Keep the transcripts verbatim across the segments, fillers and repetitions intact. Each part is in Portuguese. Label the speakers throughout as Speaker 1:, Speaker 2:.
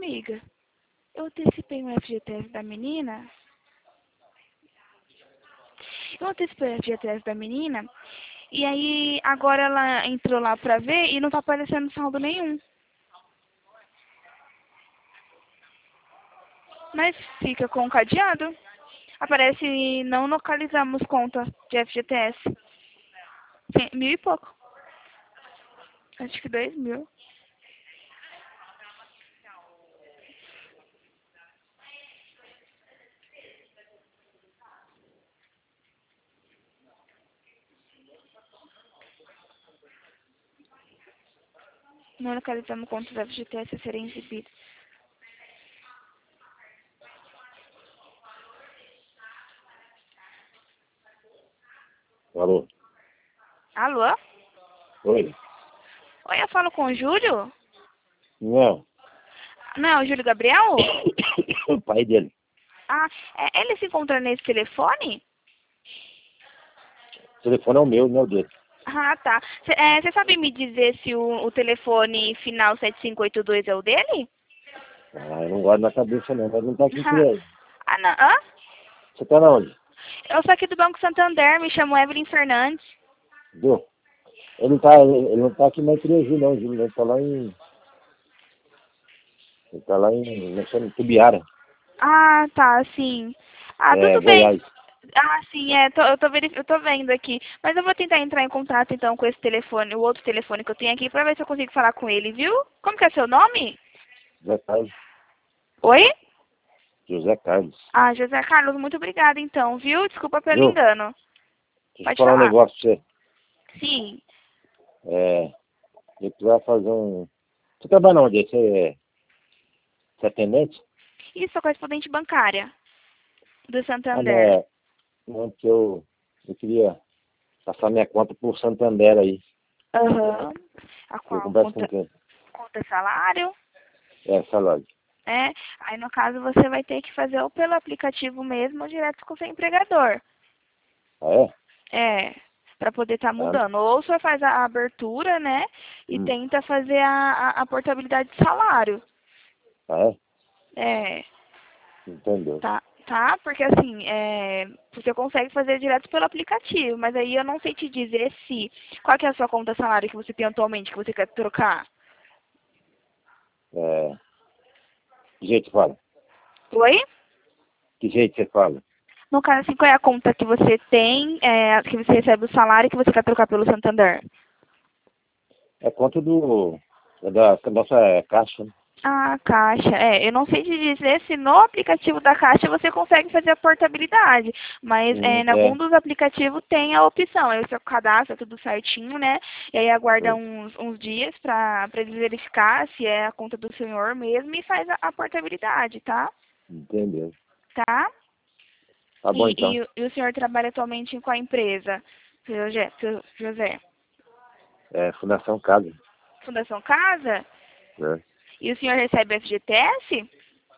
Speaker 1: amiga, eu antecipei o F G T S da menina. Eu antecipei o F G T S da menina. E aí, agora ela entrou lá pra ver e não tá aparecendo saldo nenhum. Mas fica com o cadeado. Aparece, não localizamos conta de F G T S. Tem mil e pouco. Acho que dois mil. Não localizamos conta do F G T S a serem exibidos.
Speaker 2: Alô?
Speaker 1: Alô?
Speaker 2: Oi?
Speaker 1: Oi, eu falo com o Júlio?
Speaker 2: Não.
Speaker 1: Não, é o Júlio Gabriel?
Speaker 2: O pai dele.
Speaker 1: Ah, é, ele se encontra nesse telefone?
Speaker 2: O telefone é o meu, não é o dele.
Speaker 1: Ah, tá. Você é, sabe me dizer se o, o telefone final sete cinco oito dois é o dele?
Speaker 2: Ah, eu não guardo na cabeça não, mas não tá aqui
Speaker 1: Ah,
Speaker 2: criando.
Speaker 1: ah não. Hã?
Speaker 2: Você tá na onde?
Speaker 1: Eu sou aqui do Banco Santander, me chamo Evelyn Fernandes.
Speaker 2: Viu? Ele não tá, ele, ele não tá aqui na Igrejinha não, Júlio. Ele tá lá em... Ele tá lá em... Nós estamos em Tubiara.
Speaker 1: Ah, tá, sim. Ah,
Speaker 2: É,
Speaker 1: tudo bem.
Speaker 2: Goiás.
Speaker 1: Ah, sim, é, tô, eu, tô verif... eu tô vendo aqui. Mas eu vou tentar entrar em contato então com esse telefone, o outro telefone que eu tenho aqui, pra ver se eu consigo falar com ele, viu? Como que é seu nome?
Speaker 2: José Carlos.
Speaker 1: Oi?
Speaker 2: José Carlos.
Speaker 1: Ah, José Carlos, muito obrigada então, viu? Desculpa pelo
Speaker 2: Viu?
Speaker 1: engano.
Speaker 2: Deixa eu
Speaker 1: Pode
Speaker 2: falar um
Speaker 1: falar.
Speaker 2: negócio pra você.
Speaker 1: Sim.
Speaker 2: É... Eu precisava fazer um... Você trabalha onde? Você é... Você é atendente?
Speaker 1: Isso, sou correspondente bancária do
Speaker 2: Ah, não,
Speaker 1: Santander.
Speaker 2: é... Não, porque eu... Eu queria passar minha conta por Santander aí.
Speaker 1: Aham. A
Speaker 2: Eu
Speaker 1: qual?
Speaker 2: converso com
Speaker 1: Conta,
Speaker 2: quem?
Speaker 1: conta salário?
Speaker 2: É, salário.
Speaker 1: É. Aí no caso você vai ter que fazer ou pelo aplicativo mesmo ou direto com o seu empregador.
Speaker 2: Ah, é?
Speaker 1: É. Pra poder estar
Speaker 2: Ah,
Speaker 1: mudando. Ou você faz a abertura, né? E
Speaker 2: hum.
Speaker 1: tenta fazer a, a, a portabilidade de salário.
Speaker 2: Ah, é?
Speaker 1: É.
Speaker 2: Entendeu.
Speaker 1: Tá, tá? Porque assim, é, você consegue fazer direto pelo aplicativo, mas aí eu não sei te dizer se qual que é a sua conta salário que você tem atualmente, que você quer trocar.
Speaker 2: É... Que jeito você fala?
Speaker 1: Oi?
Speaker 2: Que jeito você fala?
Speaker 1: No caso, assim, qual é a conta que você tem, é, que você recebe o salário e que você quer trocar pelo Santander?
Speaker 2: É conta do... É da, da nossa é, caixa, né?
Speaker 1: Ah, Caixa. É, eu não sei te dizer se no aplicativo da Caixa você consegue fazer a portabilidade, mas é,
Speaker 2: Uhum,
Speaker 1: em algum
Speaker 2: é.
Speaker 1: dos aplicativos tem a opção. Aí você cadastra tudo certinho, né? E aí aguarda
Speaker 2: Foi.
Speaker 1: uns, uns dias para eles verificar se é a conta do senhor mesmo e faz a, a portabilidade, tá?
Speaker 2: Entendeu.
Speaker 1: Tá?
Speaker 2: Tá bom,
Speaker 1: E,
Speaker 2: então.
Speaker 1: e, o e o senhor trabalha atualmente em qual empresa, seu José? seu José?
Speaker 2: É, Fundação Casa.
Speaker 1: Fundação Casa?
Speaker 2: É,
Speaker 1: E o senhor recebe F G T S?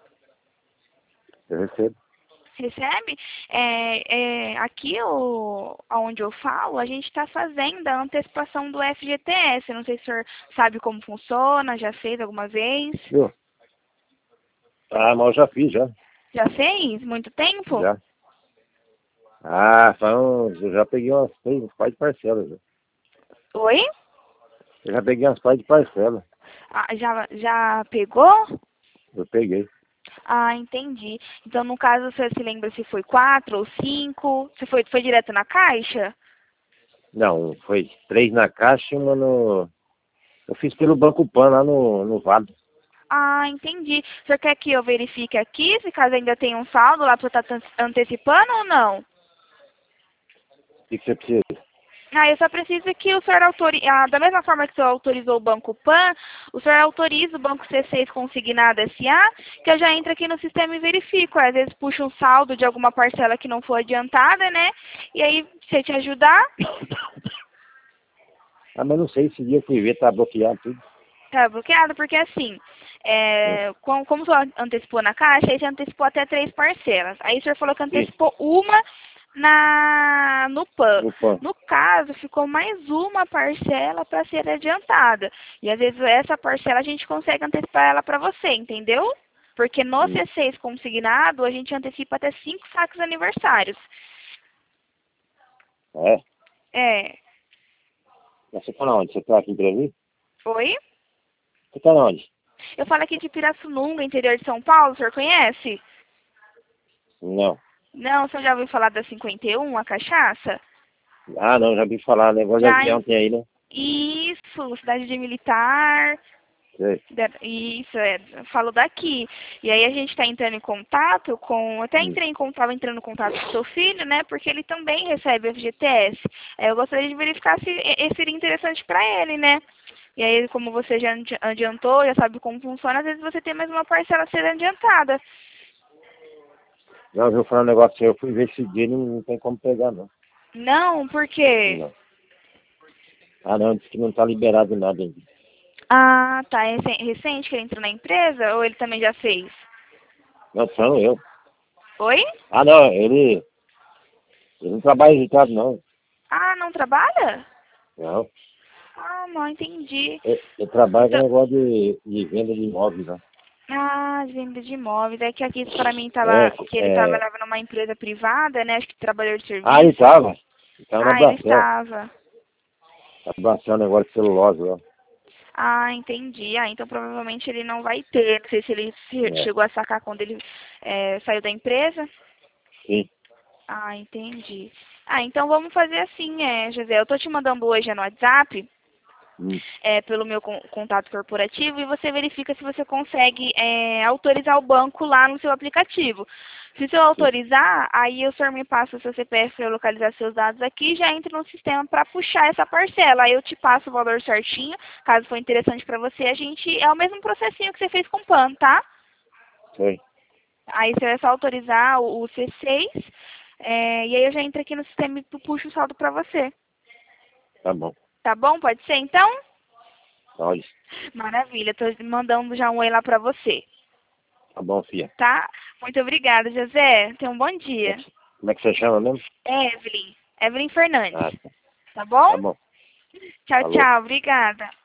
Speaker 2: eu recebo.
Speaker 1: Recebe? É, é, aqui, o, onde eu falo, a gente está fazendo a antecipação do F G T S. Não sei se o senhor sabe como funciona, já fez alguma vez?
Speaker 2: Viu? Ah, mas eu já fiz, já.
Speaker 1: Já fez? Muito tempo?
Speaker 2: Já. Ah, são, eu já peguei umas três, uns pais de parcela, já.
Speaker 1: Oi?
Speaker 2: Eu já peguei umas pais de parcela.
Speaker 1: Ah, já, já pegou?
Speaker 2: Eu peguei.
Speaker 1: Ah, entendi. Então, no caso, você se lembra se foi quatro ou cinco? Você foi, foi direto na caixa?
Speaker 2: Não, foi três na caixa e uma no... Eu fiz pelo Banco Pan lá no, no Vado.
Speaker 1: Ah, entendi. O senhor quer que eu verifique aqui, se caso ainda tem um saldo lá para estar antecipando ou não?
Speaker 2: O que, que você precisa?
Speaker 1: Ah, eu só preciso que o senhor autorize, ah, da mesma forma que o senhor autorizou o Banco Pan, o senhor autoriza o Banco C seis Consignado S A, que eu já entro aqui no sistema e verifico. Às vezes puxa um saldo de alguma parcela que não foi adiantada, né? E aí, se te ajudar,
Speaker 2: Ah, mas não sei, esse dia eu fui ver, tá bloqueado tudo.
Speaker 1: tá bloqueado, porque assim,
Speaker 2: Hum,
Speaker 1: é, como, como o senhor antecipou na caixa, aí você antecipou até três parcelas. Aí o senhor falou que
Speaker 2: sim.
Speaker 1: antecipou uma, Na, no PAN.
Speaker 2: No PAN.
Speaker 1: No caso, ficou mais uma parcela para ser adiantada. E às vezes essa parcela a gente consegue antecipar ela para você, entendeu? Porque no
Speaker 2: Hum.
Speaker 1: C seis consignado, a gente antecipa até cinco saques aniversários.
Speaker 2: É?
Speaker 1: É.
Speaker 2: Mas você tá onde? Você tá aqui em Brasília?
Speaker 1: Oi?
Speaker 2: Você tá onde?
Speaker 1: Eu falo aqui de Pirassununga, interior de São Paulo, o senhor conhece?
Speaker 2: Não.
Speaker 1: Não, o senhor já ouviu falar da cinquenta e um, a cachaça?
Speaker 2: Ah, não, já vi falar, negócio de
Speaker 1: Já,
Speaker 2: avião tem aí, né?
Speaker 1: isso, cidade de militar.
Speaker 2: Sei.
Speaker 1: Isso, é, falo daqui. E aí a gente está entrando em contato com. Até
Speaker 2: Hum.
Speaker 1: entrei em contato, entrando em contato com o seu filho, né? Porque ele também recebe F G T S. É, eu gostaria de verificar se esse seria interessante para ele, né? E aí, como você já adiantou, já sabe como funciona, às vezes você tem mais uma parcela a ser adiantada.
Speaker 2: Já ouviu falar um negócio assim, eu fui ver esse dia e não, não tem como pegar, não.
Speaker 1: Não, por quê?
Speaker 2: Não. Ah, não, disse que não tá liberado nada ainda.
Speaker 1: Ah, tá. É recen- recente que ele entrou na empresa ou ele também já fez?
Speaker 2: Não, são eu.
Speaker 1: Oi?
Speaker 2: Ah, não, ele, ele não trabalha registrado, não.
Speaker 1: Ah, não trabalha?
Speaker 2: Não.
Speaker 1: Ah, não entendi.
Speaker 2: Ele, ele trabalha com
Speaker 1: Então,
Speaker 2: negócio de, de venda de imóveis, né?
Speaker 1: ah, venda de imóveis. É que aqui para mim
Speaker 2: É,
Speaker 1: tava que ele
Speaker 2: é...
Speaker 1: trabalhava numa empresa privada, né? Acho que trabalhador de
Speaker 2: Ah, ele
Speaker 1: serviço.
Speaker 2: tava. Ele tava na
Speaker 1: Ah, ele
Speaker 2: Bracel.
Speaker 1: estava.
Speaker 2: Na Bracel, negócio de celulose lá.
Speaker 1: Ah, entendi. Ah, então provavelmente ele não vai ter. Não sei se ele se-
Speaker 2: É.
Speaker 1: chegou a sacar quando ele é, saiu da empresa.
Speaker 2: Sim.
Speaker 1: Ah, entendi. Ah, então vamos fazer assim, é, José. Eu tô te mandando hoje no WhatsApp.
Speaker 2: Hum.
Speaker 1: É, pelo meu con- contato corporativo e você verifica se você consegue é, autorizar o banco lá no seu aplicativo. Se o senhor
Speaker 2: Sim.
Speaker 1: autorizar, aí o senhor me passa o seu C P F para eu localizar seus dados aqui e já entra no sistema para puxar essa parcela. Aí eu te passo o valor certinho, caso for interessante para você, a gente é o mesmo processinho que você fez com o PAN, tá?
Speaker 2: Sei.
Speaker 1: Aí você vai só autorizar o, o C seis é, e aí eu já entro aqui no sistema e puxo o saldo para você.
Speaker 2: Tá bom.
Speaker 1: Tá bom? Pode ser então?
Speaker 2: Olha.
Speaker 1: Maravilha, tô mandando já um oi lá pra você,
Speaker 2: Tá bom, filha.
Speaker 1: tá? Muito obrigada, José. Tenha um bom
Speaker 2: Como é
Speaker 1: dia.
Speaker 2: que, como é que você chama mesmo?
Speaker 1: Evelyn, Evelyn Fernandes,
Speaker 2: Ah, tá.
Speaker 1: tá bom?
Speaker 2: Tá bom.
Speaker 1: Tchau,
Speaker 2: Falou.
Speaker 1: tchau, obrigada.